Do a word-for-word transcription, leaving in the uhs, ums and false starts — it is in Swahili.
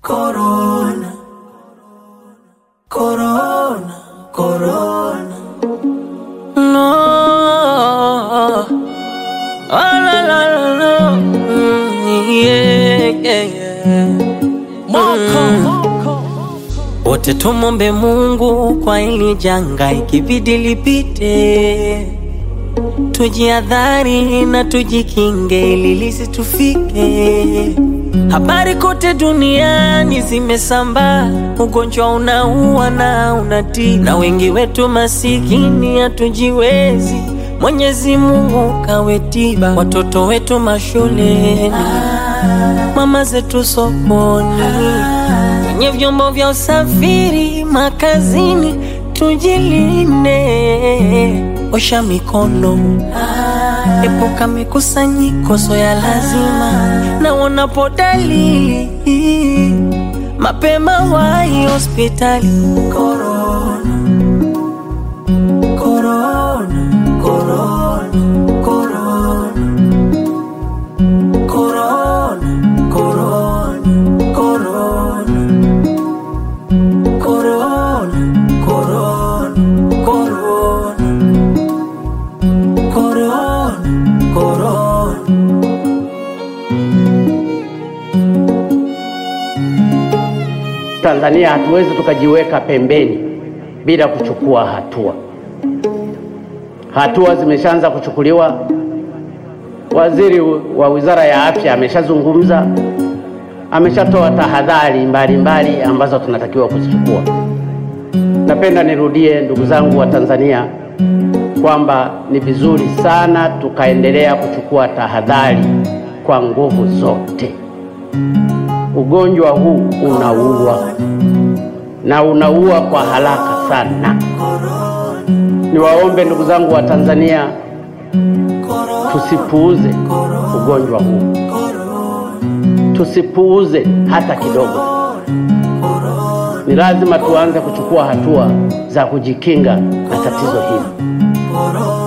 Corona, Corona, Corona. No, oh la la la la, mm, yeah, yeah, yeah. Mm. Wote tumombe Mungu kwa hili janga, ikibidi lipite. Tujiadhari na tujikinge ili lisitufike. Habari kote duniani zimesambaa, ugonjwa unaua na unatii, na wengi wetu masikini hatujiwezi. Mwenyezi Mungu kawe tiba, watoto wetu mashuleni, mama zetu sokoni, kwenye vyombo vya usafiri, makazini. Tujilinde, osha mikono, epuka mikusanyiko sio ya lazima, na unapo dalili mapema wahi hospitali. Corona, Corona, Corona, Corona, Corona, Corona, Corona, Corona, Corona, Corona, Corona. Tanzania hatuwezi tukajiweka pembeni bila kuchukua hatua. Hatua zimeshaanza kuchukuliwa. Waziri wa Wizara ya Afya ameshazungumza, ameshatoa tahadhari mbalimbali ambazo tunatakiwa kuzichukua. Napenda nirudie, ndugu zangu wa Tanzania, kwamba ni vizuri sana tukaendelea kuchukua tahadhari kwa nguvu zote. Ugonjwa huu unaua, na unaua kwa haraka sana. Niwaombe ndugu zangu wa Tanzania, tusipuuze ugonjwa huu. Tusipuuze hata kidogo. Ni lazima tuanze kuchukua hatua za kujikinga na tatizo hili.